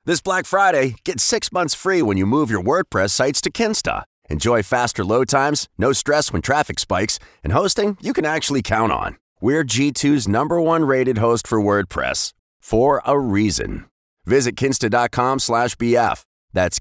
This Black Friday, get 6 months free when you move your WordPress sites to Kinsta. Enjoy faster load times, no stress when traffic spikes, and hosting you can actually count on. We're G2's #1 rated host for WordPress, for a reason. Visit kinsta.com/BF. That's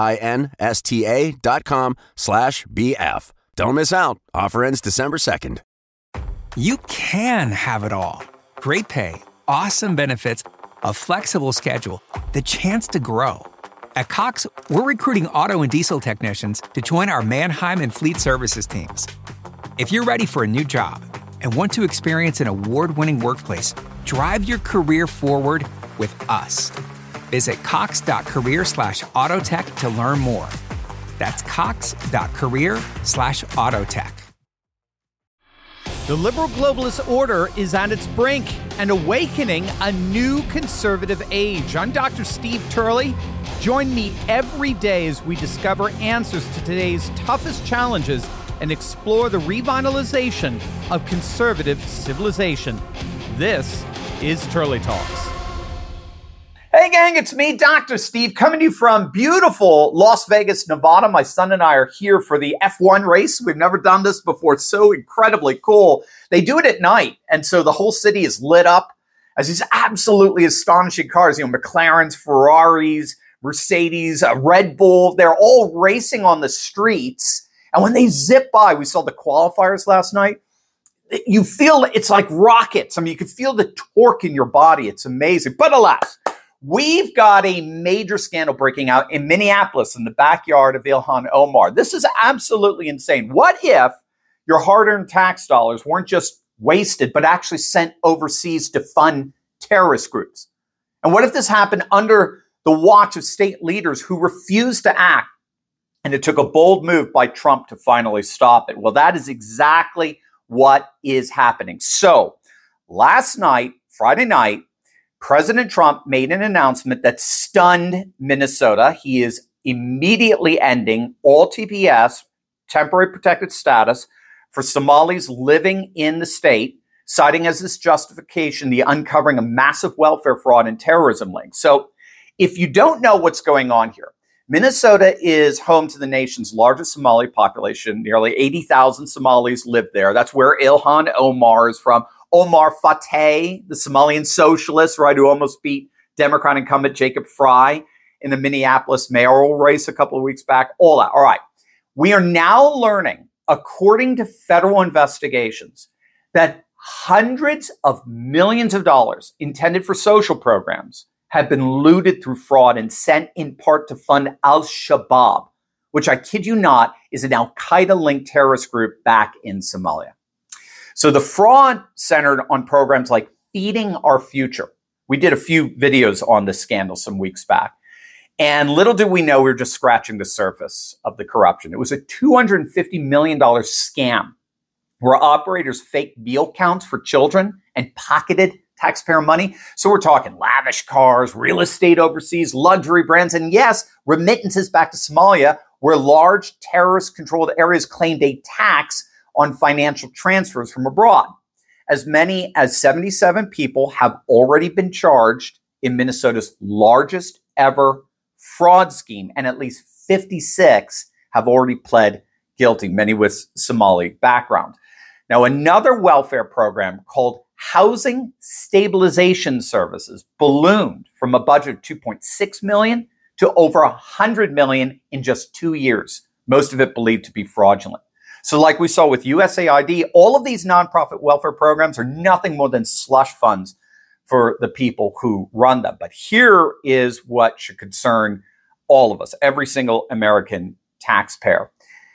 KINSTA.com/BF. Don't miss out. Offer ends December 2nd. You can have it all. Great pay, awesome benefits, a flexible schedule, the chance to grow. At Cox, we're recruiting auto and diesel technicians to join our Mannheim and Fleet Services teams. If you're ready for a new job and want to experience an award-winning workplace, drive your career forward with us. Visit cox.career/autotech to learn more. That's cox.career/autotech. The liberal globalist order is on its brink and awakening a new conservative age. I'm Dr. Steve Turley. Join me every day as we discover answers to today's toughest challenges and explore the revitalization of conservative civilization. This is Turley Talks. Hey gang, it's me, Dr. Steve, coming to you from beautiful Las Vegas, Nevada. My son and I are here for the F1 race. We've never done this before. It's so incredibly cool. They do it at night, and so the whole city is lit up as these absolutely astonishing cars. You know, McLarens, Ferraris, Mercedes, Red Bull. They're all racing on the streets, and when they zip by, we saw the qualifiers last night. You feel it's like rockets. I mean, you can feel the torque in your body. It's amazing. But alas, we've got a major scandal breaking out in Minneapolis in the backyard of Ilhan Omar. This is absolutely insane. What if your hard-earned tax dollars weren't just wasted, but actually sent overseas to fund terrorist groups? And what if this happened under the watch of state leaders who refused to act? And it took a bold move by Trump to finally stop it. Well, that is exactly what is happening. So last night, Friday night, President Trump made an announcement that stunned Minnesota. He is immediately ending all TPS, temporary protected status, for Somalis living in the state, citing as this justification the uncovering of massive welfare fraud and terrorism links. So if you don't know what's going on here, Minnesota is home to the nation's largest Somali population. Nearly 80,000 Somalis live there. That's where Ilhan Omar is from. Omar Fateh, the Somalian socialist, right, who almost beat Democrat incumbent Jacob Fry in the Minneapolis mayoral race a couple of weeks back. All that. All right. We are now learning, according to federal investigations, that hundreds of millions of dollars intended for social programs have been looted through fraud and sent in part to fund Al-Shabaab, which, I kid you not, is an Al-Qaeda-linked terrorist group back in Somalia. So the fraud centered on programs like Feeding Our Future. We did a few videos on this scandal some weeks back. And little did we know we were just scratching the surface of the corruption. It was a $250 million scam where operators faked meal counts for children and pocketed taxpayer money. So we're talking lavish cars, real estate overseas, luxury brands, and yes, remittances back to Somalia, where large terrorist-controlled areas claimed a tax on financial transfers from abroad. As many as 77 people have already been charged in Minnesota's largest ever fraud scheme, and at least 56 have already pled guilty, many with Somali background. Now, another welfare program called Housing Stabilization Services ballooned from a budget of $2.6 million to over $100 million in just 2 years, most of it believed to be fraudulent. So like we saw with USAID, all of these nonprofit welfare programs are nothing more than slush funds for the people who run them. But here is what should concern all of us, every single American taxpayer.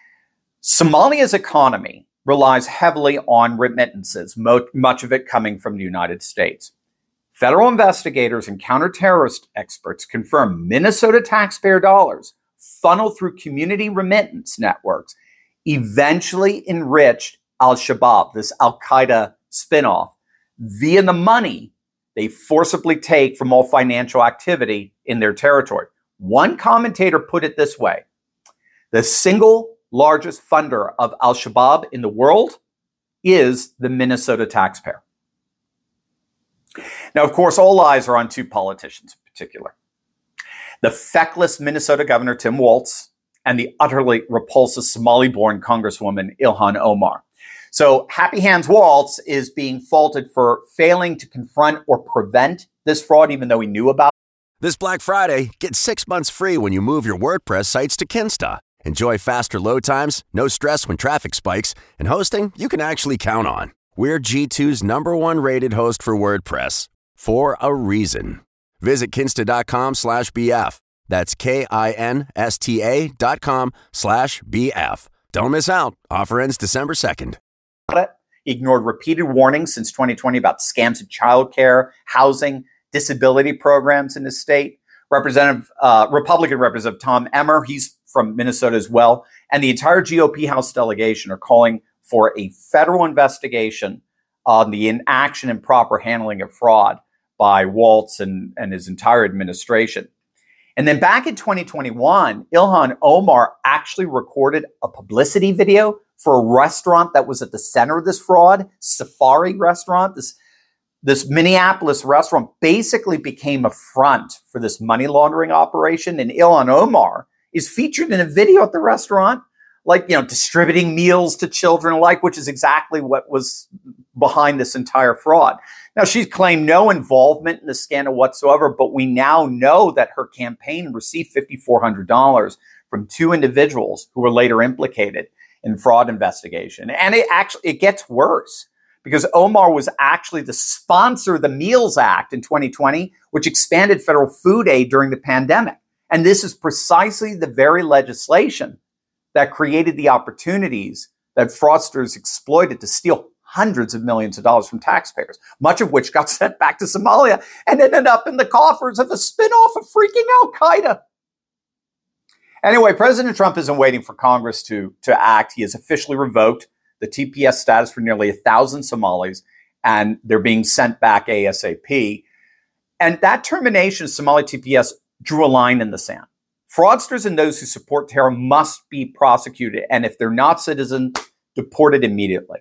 Somalia's economy relies heavily on remittances, much of it coming from the United States. Federal investigators and counterterrorist experts confirm Minnesota taxpayer dollars funneled through community remittance networks eventually enriched Al-Shabaab, this Al-Qaeda spinoff, via the money they forcibly take from all financial activity in their territory. One commentator put it this way: the single largest funder of Al-Shabaab in the world is the Minnesota taxpayer. Now, of course, all eyes are on two politicians in particular. the feckless Minnesota Governor Tim Walz, and the utterly repulsive Somali-born Congresswoman Ilhan Omar. So Happy Hands Walz is being faulted for failing to confront or prevent this fraud, even though he knew about it. This Black Friday, get 6 months free when you move your WordPress sites to Kinsta. Enjoy faster load times, no stress when traffic spikes, and hosting you can actually count on. We're G2's #1 rated host for WordPress, for a reason. Visit kinsta.com/BF. That's KINSTA.com/BF. Don't miss out. Offer ends December 2nd. He ignored repeated warnings since 2020 about scams in childcare, housing, disability programs in his state. Republican Representative Tom Emmer, he's from Minnesota as well, and the entire GOP House delegation are calling for a federal investigation on the inaction and proper handling of fraud by Walz and his entire administration. And then back in 2021, Ilhan Omar actually recorded a publicity video for a restaurant that was at the center of this fraud, Safari Restaurant. This Minneapolis restaurant basically became a front for this money laundering operation. And Ilhan Omar is featured in a video at the restaurant, distributing meals to children alike, which is exactly what was behind this entire fraud. Now, she's claimed no involvement in the scandal whatsoever, but we now know that her campaign received $5,400 from 2 individuals who were later implicated in fraud investigation. And it gets worse because Omar was actually the sponsor of the Meals Act in 2020, which expanded federal food aid during the pandemic. And this is precisely the very legislation that created the opportunities that fraudsters exploited to steal hundreds of millions of dollars from taxpayers, much of which got sent back to Somalia and ended up in the coffers of a spinoff of freaking Al-Qaeda. Anyway, President Trump isn't waiting for Congress to act. He has officially revoked the TPS status for nearly 1,000 Somalis, and they're being sent back ASAP. And that termination of Somali TPS drew a line in the sand. Fraudsters and those who support terror must be prosecuted, and if they're not citizens, deported immediately.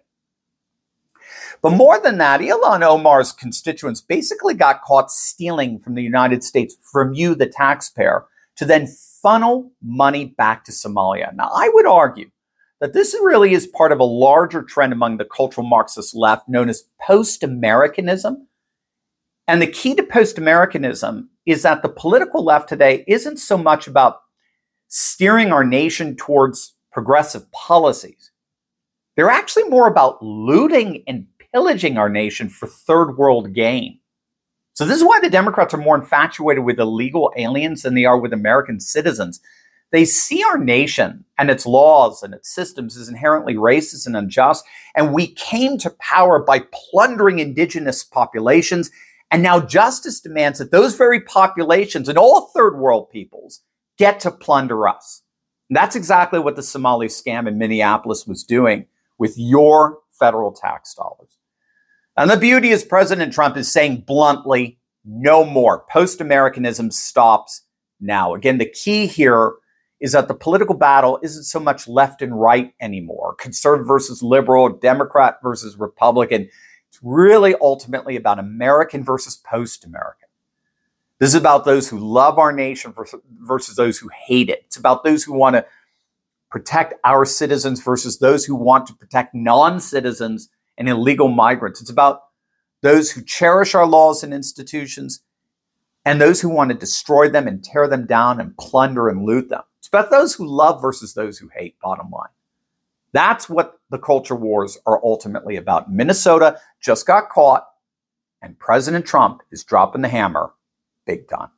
But more than that, Ilhan Omar's constituents basically got caught stealing from the United States, from you, the taxpayer, to then funnel money back to Somalia. Now, I would argue that this really is part of a larger trend among the cultural Marxist left known as post-Americanism. And the key to post-Americanism is that the political left today isn't so much about steering our nation towards progressive policies. They're actually more about looting and pillaging our nation for third world gain. So this is why the Democrats are more infatuated with illegal aliens than they are with American citizens. They see our nation and its laws and its systems as inherently racist and unjust. And we came to power by plundering indigenous populations. And now justice demands that those very populations and all third world peoples get to plunder us. And that's exactly what the Somali scam in Minneapolis was doing with your federal tax dollars. And the beauty is President Trump is saying bluntly, no more. Post-Americanism stops now. Again, the key here is that the political battle isn't so much left and right anymore, conservative versus liberal, Democrat versus Republican. It's really ultimately about American versus post-American. This is about those who love our nation versus those who hate it. It's about those who want to protect our citizens versus those who want to protect non-citizens and illegal migrants. It's about those who cherish our laws and institutions and those who want to destroy them and tear them down and plunder and loot them. It's about those who love versus those who hate, bottom line. That's what the culture wars are ultimately about. Minnesota just got caught, and President Trump is dropping the hammer big time.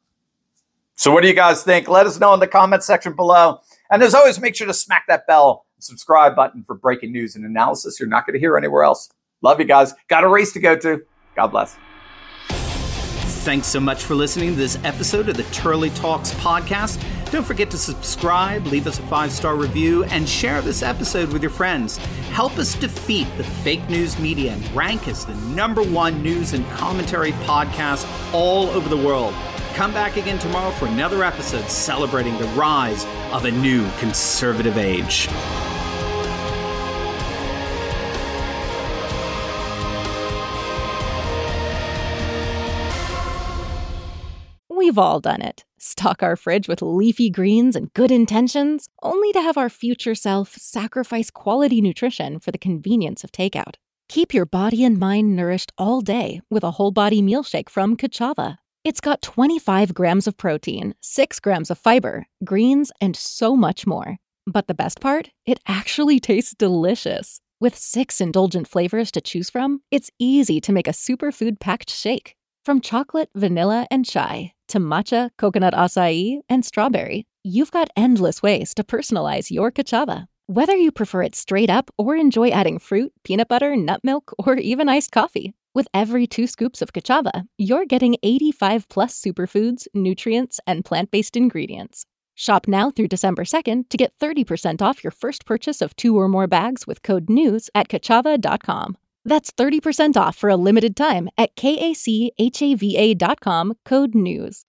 So what do you guys think? Let us know in the comment section below. And as always, make sure to smack that bell and subscribe button for breaking news and analysis you're not going to hear anywhere else. Love you guys. Got a race to go to. God bless. Thanks so much for listening to this episode of the Turley Talks podcast. Don't forget to subscribe, leave us a 5-star review, and share this episode with your friends. Help us defeat the fake news media and rank as the #1 news and commentary podcast all over the world. Come back again tomorrow for another episode celebrating the rise of a new conservative age. We We've all done it. Stock our fridge with leafy greens and good intentions, only to have our future self sacrifice quality nutrition for the convenience of takeout. Keep your body and mind nourished all day with a whole body meal shake from Kachava. It's got 25 grams of protein, 6 grams of fiber, greens, and so much more. But the best part? It actually tastes delicious. With 6 indulgent flavors to choose from, it's easy to make a superfood-packed shake. From chocolate, vanilla, and chai to matcha, coconut acai, and strawberry, you've got endless ways to personalize your Kachava. Whether you prefer it straight up or enjoy adding fruit, peanut butter, nut milk, or even iced coffee, with every 2 scoops of Kachava, you're getting 85-plus superfoods, nutrients, and plant-based ingredients. Shop now through December 2nd to get 30% off your first purchase of 2 or more bags with code NEWS at Kachava.com. That's 30% off for a limited time at KACHAVA.com, code NEWS.